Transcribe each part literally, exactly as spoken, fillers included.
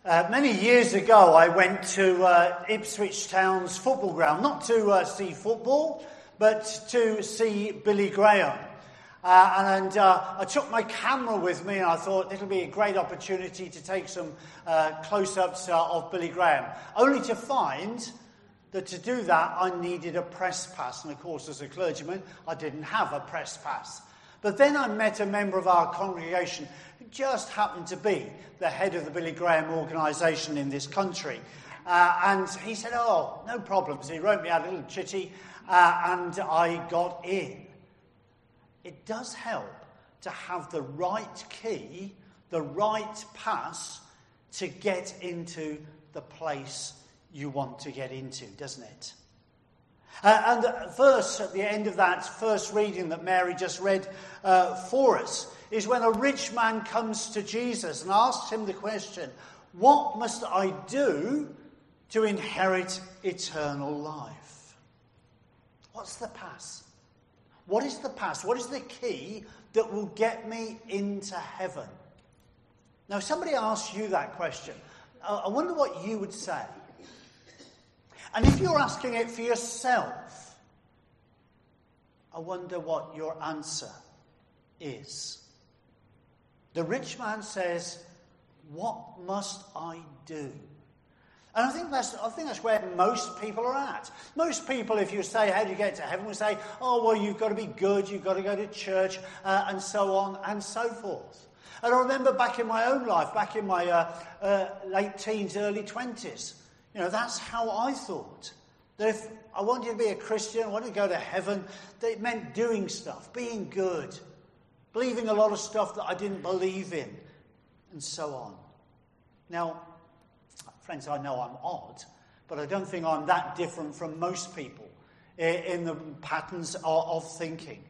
Uh, many years ago, I went to uh, Ipswich Town's football ground, not to uh, see football, but to see Billy Graham. Uh, and uh, I took my camera with me, and I thought it'll be a great opportunity to take some uh, close-ups uh, of Billy Graham, only to find that to do that, I needed a press pass. And of course, as a clergyman, I didn't have a press pass. But then I met a member of our congregation who just happened to be the head of the Billy Graham organisation in this country. Uh, and he said, oh, no problems. He wrote me out a little chitty, uh, and I got in. It does help to have the right key, the right pass to get into the place you want to get into, doesn't it? Uh, and the verse at the end of that first reading that Mary just read uh, for us is when a rich man comes to Jesus and asks him the question, what must I do to inherit eternal life? What's the pass? What is the pass? What is the key that will get me into heaven? Now, if somebody asks you that question, I wonder what you would say. And if you're asking it for yourself, I wonder what your answer is. The rich man says, what must I do? And I think that's I think that's where most people are at. Most people, if you say, how do you get to heaven, will say, oh, well, you've got to be good, you've got to go to church, uh, and so on and so forth. And I remember back in my own life, back in my uh, uh, late teens, early twenties, you know, that's how I thought. That if I wanted to be a Christian, I wanted to go to heaven, that it meant doing stuff, being good, believing a lot of stuff that I didn't believe in, and so on. Now, friends, I know I'm odd, but I don't think I'm that different from most people in the patterns of thinking.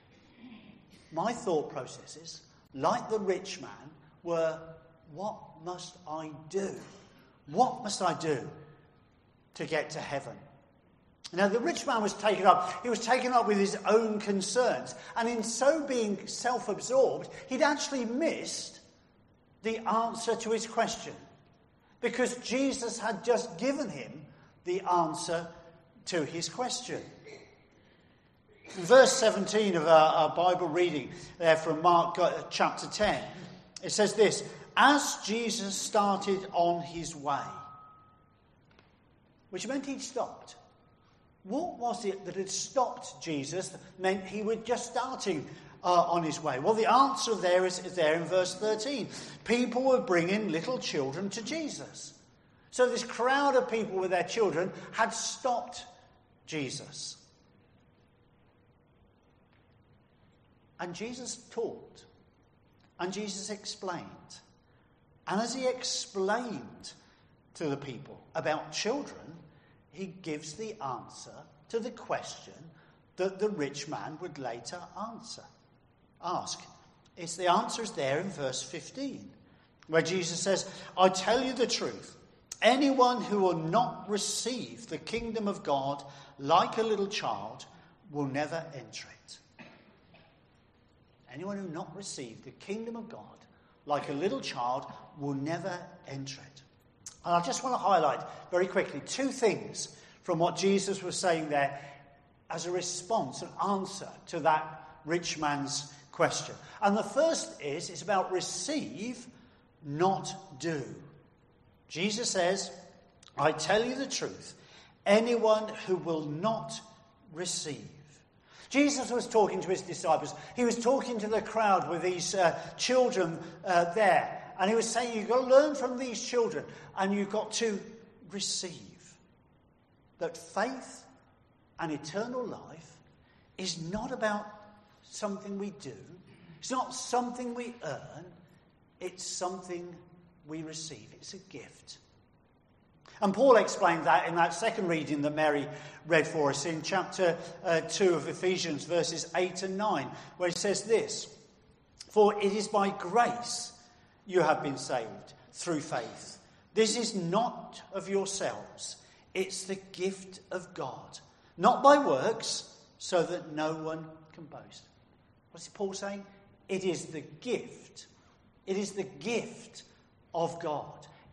My thought processes, like the rich man, were, what must I do? What must I do to get to heaven? Now, the rich man was taken up. He was taken up with his own concerns. And in so being self-absorbed, he'd actually missed the answer to his question. Because Jesus had just given him the answer to his question. In verse seventeen of our, our Bible reading there from Mark chapter ten, it says this, as Jesus started on his way, which meant he'd stopped. What was it that had stopped Jesus that meant he was just starting uh, on his way? Well, the answer there is, is there in verse thirteen. People were bringing little children to Jesus. So this crowd of people with their children had stopped Jesus. And Jesus taught. And Jesus explained. And as he explained to the people about children, he gives the answer to the question that the rich man would later answer, ask. It's the answer is there in verse fifteen, where Jesus says, I tell you the truth, anyone who will not receive the kingdom of God like a little child will never enter it. Anyone who will not receive the kingdom of God like a little child will never enter it. And I just want to highlight very quickly two things from what Jesus was saying there as a response, an answer to that rich man's question. And the first is, it's about receive, not do. Jesus says, I tell you the truth, anyone who will not receive. Jesus was talking to his disciples. He was talking to the crowd with these uh, children uh, there. And he was saying, you've got to learn from these children and you've got to receive. That faith and eternal life is not about something we do. It's not something we earn. It's something we receive. It's a gift. And Paul explained that in that second reading that Mary read for us in chapter uh, two of Ephesians, verses eight and nine, where he says this, for it is by grace you have been saved through faith. This is not of yourselves. It's the gift of God, not by works, so that no one can boast. What's Paul saying? It is the gift. It is the gift of God.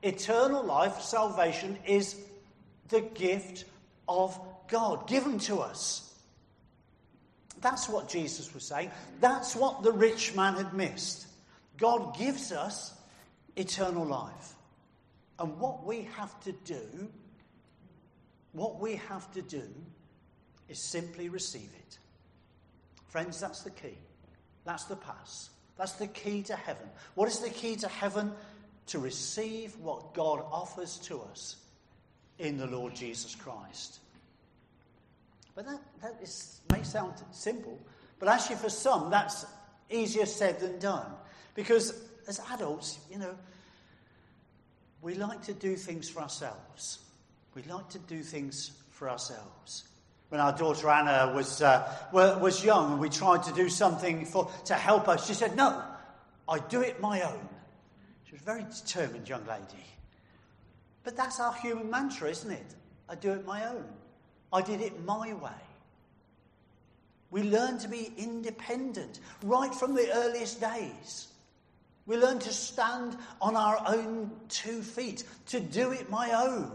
Eternal life, salvation, is the gift of God, given to us. That's what Jesus was saying. That's what the rich man had missed. God gives us eternal life. And what we have to do, what we have to do is simply receive it. Friends, that's the key. That's the pass. That's the key to heaven. What is the key to heaven? To receive what God offers to us in the Lord Jesus Christ. But that, that is, may sound simple, but actually for some that's easier said than done. Because as adults, you know, we like to do things for ourselves. We like to do things for ourselves. When our daughter Anna was uh, was young and we tried to do something for to help her, she said, "No, I do it my own." She was a very determined young lady. But that's our human mantra, isn't it? I do it my own. I did it my way. We learn to be independent right from the earliest days. We learn to stand on our own two feet, to do it my own.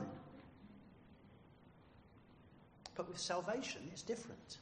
But with salvation, it's different.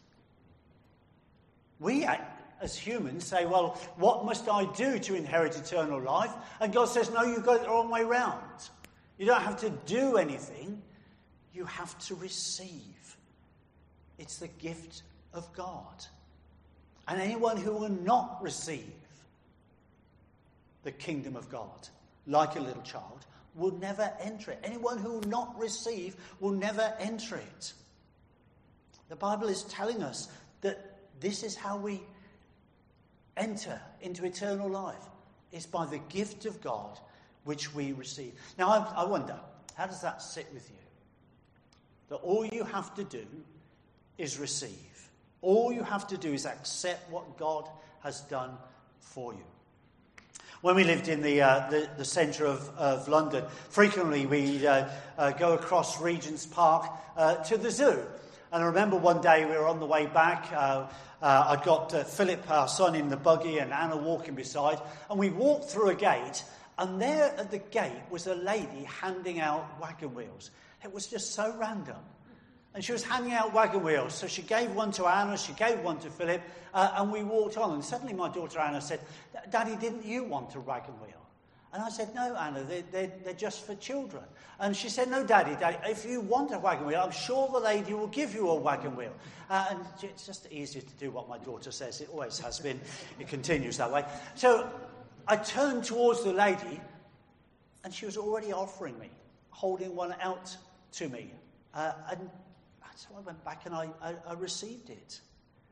We, as humans, say, well, what must I do to inherit eternal life? And God says, no, you've got it the wrong way round. You don't have to do anything. You have to receive. It's the gift of God. And anyone who will not receive the kingdom of God, like a little child, will never enter it. Anyone who will not receive will never enter it. The Bible is telling us that this is how we enter into eternal life. It's by the gift of God which we receive. Now, I, I wonder, how does that sit with you? That all you have to do is receive. All you have to do is accept what God has done for you. When we lived in the uh, the, the centre of, of London, frequently we'd uh, uh, go across Regent's Park uh, to the zoo. And I remember one day we were on the way back. Uh, uh, I'd got uh, Philip, our son, in the buggy and Anna walking beside. And we walked through a gate. And there at the gate was a lady handing out wagon wheels. It was just so random. And she was handing out wagon wheels. So she gave one to Anna, she gave one to Philip, uh, and we walked on. And suddenly my daughter Anna said, "Daddy, didn't you want a wagon wheel?" And I said, "No, Anna, they're, they're, they're just for children." And she said, "No, Daddy, Daddy, if you want a wagon wheel, I'm sure the lady will give you a wagon wheel." Uh, and it's just easier to do what my daughter says. It always has been. It continues that way. So I turned towards the lady, and she was already offering me, holding one out to me. Uh, and so I went back and I, I, I received it.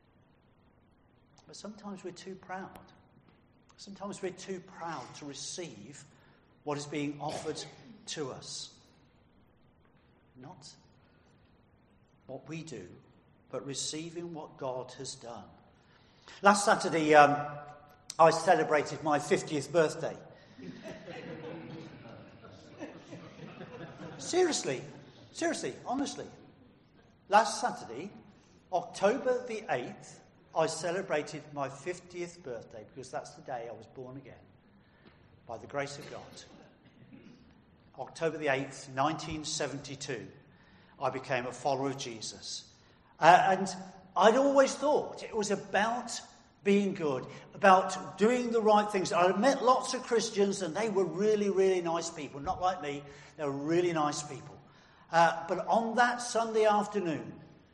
But sometimes we're too proud. Sometimes we're too proud to receive what is being offered to us. Not what we do, but receiving what God has done. Last Saturday, um, I celebrated my fiftieth birthday. Seriously, seriously, honestly. Last Saturday, October the eighth, I celebrated my fiftieth birthday because that's the day I was born again, by the grace of God. October the eighth, nineteen seventy-two, I became a follower of Jesus. Uh, and I'd always thought it was about being good, about doing the right things. I met lots of Christians and they were really, really nice people. Not like me, they were really nice people. Uh, but on that Sunday afternoon,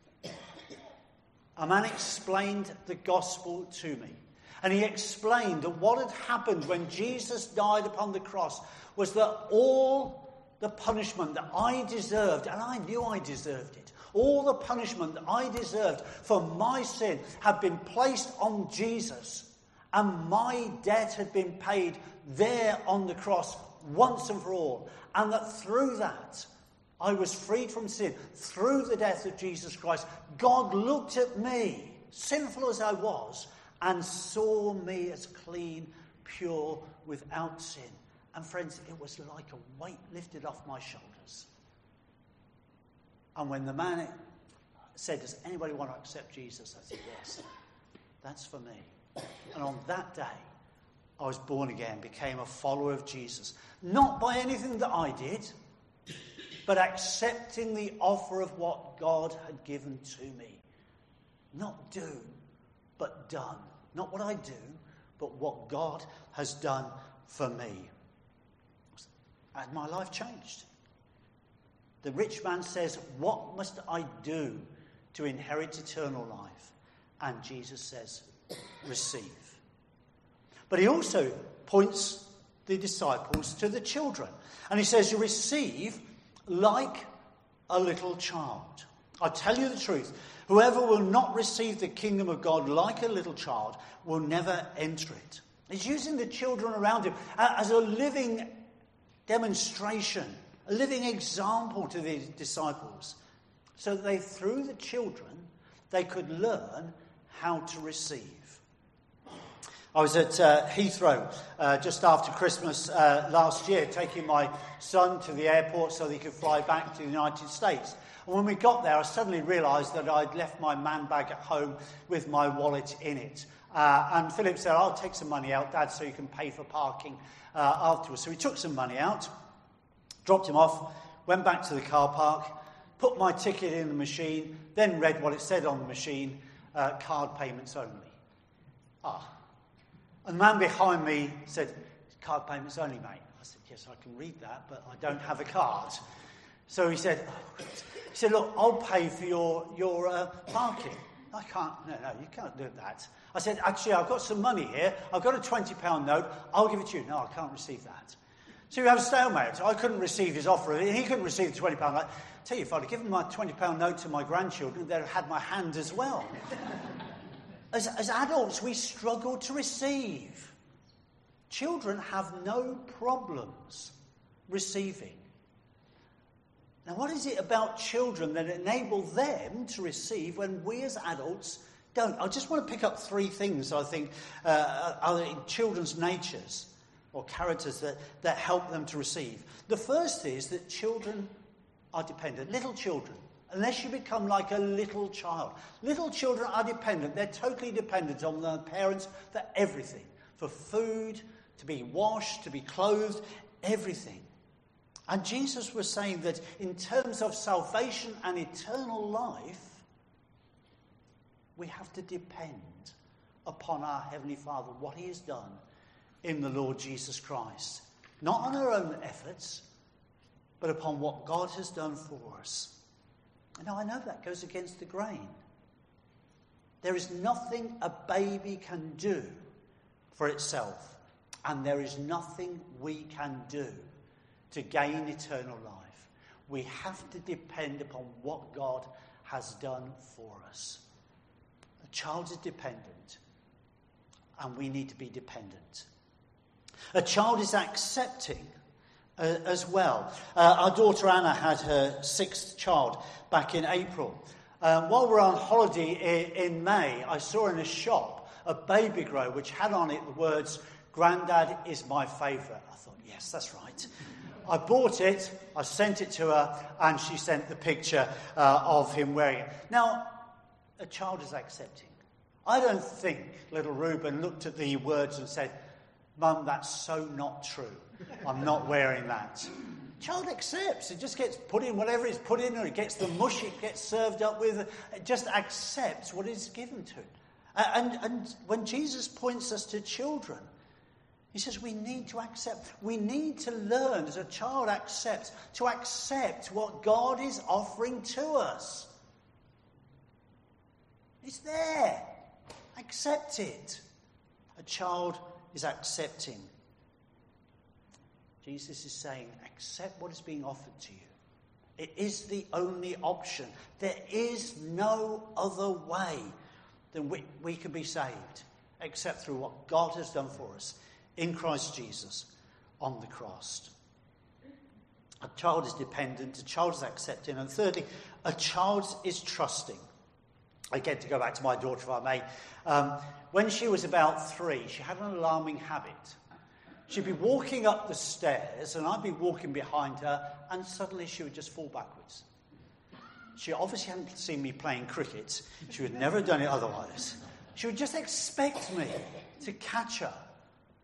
a man explained the gospel to me. And he explained that what had happened when Jesus died upon the cross was that all the punishment that I deserved, and I knew I deserved it, all the punishment that I deserved for my sin had been placed on Jesus. And my debt had been paid there on the cross once and for all. And that through that, I was freed from sin. Through the death of Jesus Christ, God looked at me, sinful as I was, and saw me as clean, pure, without sin. And friends, it was like a weight lifted off my shoulders. And when the man said, "Does anybody want to accept Jesus?" I said, "Yes, that's for me." And on that day, I was born again, became a follower of Jesus. Not by anything that I did, but accepting the offer of what God had given to me. Not do, but done. Not what I do, but what God has done for me. And my life changed. The rich man says, what must I do to inherit eternal life? And Jesus says, receive. But he also points the disciples to the children. And he says, you receive like a little child. I tell you the truth, whoever will not receive the kingdom of God like a little child will never enter it. He's using the children around him as a living demonstration, a living example to the disciples, so that they, through the children, they could learn how to receive. I was at uh, Heathrow uh, just after Christmas uh, last year, taking my son to the airport so that he could fly back to the United States. And when we got there, I suddenly realised that I'd left my man bag at home with my wallet in it. Uh, and Philip said, I'll take some money out, Dad, so you can pay for parking uh, afterwards. So he took some money out, dropped him off, went back to the car park, put my ticket in the machine, then read what it said on the machine, uh, card payments only. Ah. And the man behind me said, card payments only, mate. I said, yes, I can read that, but I don't have a card. So he said, oh, he said, look, I'll pay for your, your uh, parking. I can't, no, no, you can't do that. I said, actually, I've got some money here. I've got a twenty pound note. I'll give it to you. No, I can't receive that. So we have a stalemate. I couldn't receive his offer. He couldn't receive the twenty pound note. I tell you, if I'd have given my twenty pound note to my grandchildren, they'd have had my hand as well. As, as adults, we struggle to receive. Children have no problems receiving. Now, what is it about children that enable them to receive when we as adults don't? I just want to pick up three things I think uh, are in children's natures or characters that, that help them to receive. The first is that children are dependent. Little children. Unless you become like a little child. Little children are dependent. They're totally dependent on their parents for everything. For food, to be washed, to be clothed, everything. And Jesus was saying that in terms of salvation and eternal life, we have to depend upon our Heavenly Father, what he has done in the Lord Jesus Christ. Not on our own efforts, but upon what God has done for us. Now, I know that goes against the grain. There is nothing a baby can do for itself, and there is nothing we can do to gain eternal life. We have to depend upon what God has done for us. A child is dependent, and we need to be dependent. A child is accepting Uh, as well. Uh, our daughter Anna had her sixth child back in April. Uh, while we were on holiday in, in May, I saw in a shop a baby grow which had on it the words, "Grandad is my favourite." I thought, yes, that's right. I bought it, I sent it to her, and she sent the picture uh, of him wearing it. Now, a child is accepting. I don't think little Reuben looked at the words and said, "Mum, that's so not true. I'm not wearing that." Child accepts. It just gets put in whatever it's put in, or it gets the mush it gets served up with. It just accepts what is given to it. And, and when Jesus points us to children, he says we need to accept. We need to learn, as a child accepts, to accept what God is offering to us. It's there. Accept it. A child is accepting. Jesus is saying, accept what is being offered to you. It is the only option. There is no other way than we, we can be saved, except through what God has done for us in Christ Jesus on the cross. A child is dependent, a child is accepting, and thirdly, a child is trusting. Again, to go back to my daughter, if I may. Um, when she was about three, she had an alarming habit. She'd be walking up the stairs, and I'd be walking behind her, and suddenly she would just fall backwards. She obviously hadn't seen me playing cricket. She would never have done it otherwise. She would just expect me to catch her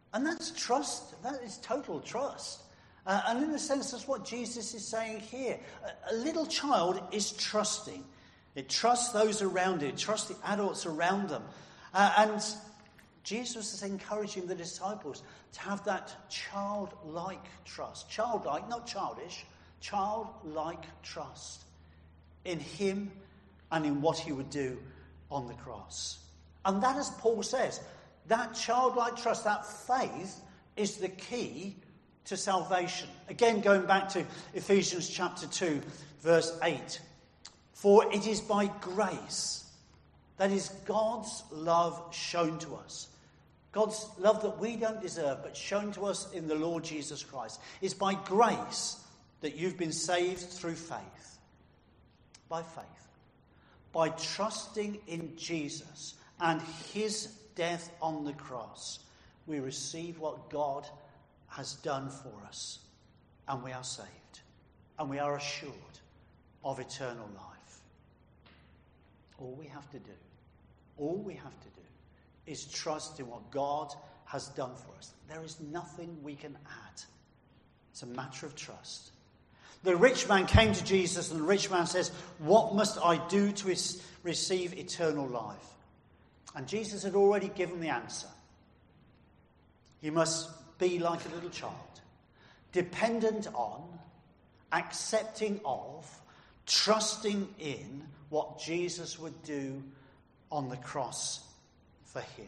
And that's trust. That is total trust. Uh, and in a sense, that's what Jesus is saying here. A, a little child is trusting. It trusts those around it. It trusts the adults around them. Uh, and Jesus is encouraging the disciples to have that childlike trust. Childlike, not childish. Childlike trust in him and in what he would do on the cross. And that, as Paul says, that childlike trust, that faith, is the key to salvation. Again, going back to Ephesians chapter two, verse eight. For it is by grace, that is God's love shown to us. God's love that we don't deserve, but shown to us in the Lord Jesus Christ. It's by grace that you've been saved through faith. By faith. By trusting in Jesus and his death on the cross, we receive what God has done for us, and we are saved, and we are assured of eternal life. All we have to do, all we have to do is trust in what God has done for us. There is nothing we can add. It's a matter of trust. The rich man came to Jesus, and the rich man says, what must I do to receive eternal life? And Jesus had already given the answer. You must be like a little child, dependent on, accepting of, trusting in what Jesus would do on the cross for him.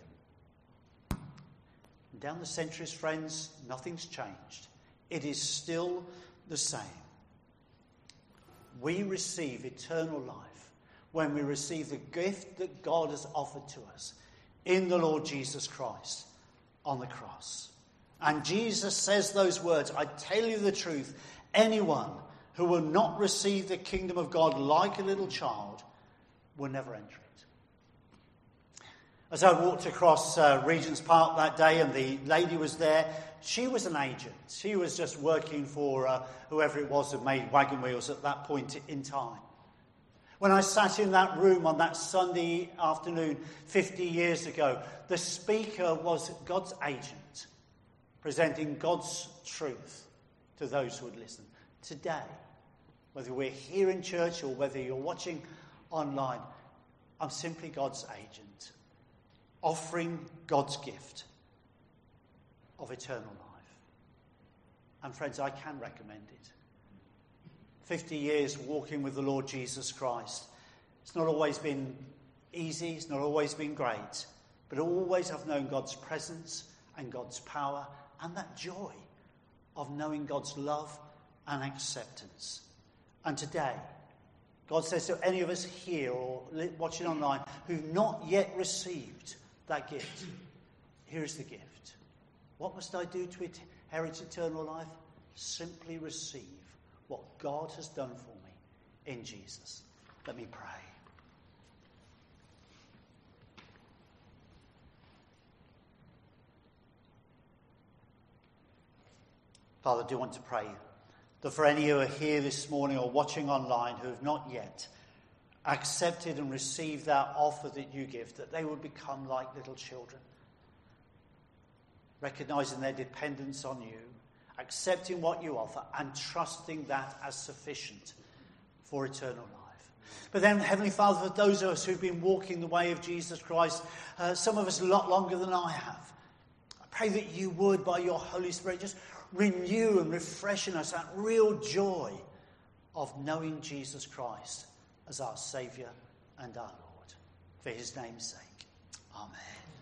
And down the centuries, friends, nothing's changed. It is still the same. We receive eternal life when we receive the gift that God has offered to us in the Lord Jesus Christ on the cross. And Jesus says those words, I tell you the truth, anyone who will not receive the kingdom of God like a little child will never enter it. As I walked across uh, Regent's Park that day and the lady was there, she was an agent. She was just working for uh, whoever it was that made wagon wheels at that point in time. When I sat in that room on that Sunday afternoon fifty years ago, the speaker was God's agent, presenting God's truth to those who would listen. Today, whether we're here in church or whether you're watching online, I'm simply God's agent, offering God's gift of eternal life. And friends, I can recommend it. fifty years walking with the Lord Jesus Christ. It's not always been easy, it's not always been great, but always I've known God's presence and God's power and that joy of knowing God's love and acceptance. And today, God says to any of us here or watching online who've not yet received that gift, here is the gift. What must I do to inherit eternal life? Simply receive what God has done for me in Jesus. Let me pray. Father, I do want to pray that for any who are here this morning or watching online who have not yet accepted and received that offer that you give, that they would become like little children, recognizing their dependence on you, accepting what you offer and trusting that as sufficient for eternal life. But then, Heavenly Father, for those of us who've been walking the way of Jesus Christ, uh, some of us a lot longer than I have, I pray that you would, by your Holy Spirit, just renew and refresh in us that real joy of knowing Jesus Christ as our Saviour and our Lord. For his name's sake. Amen.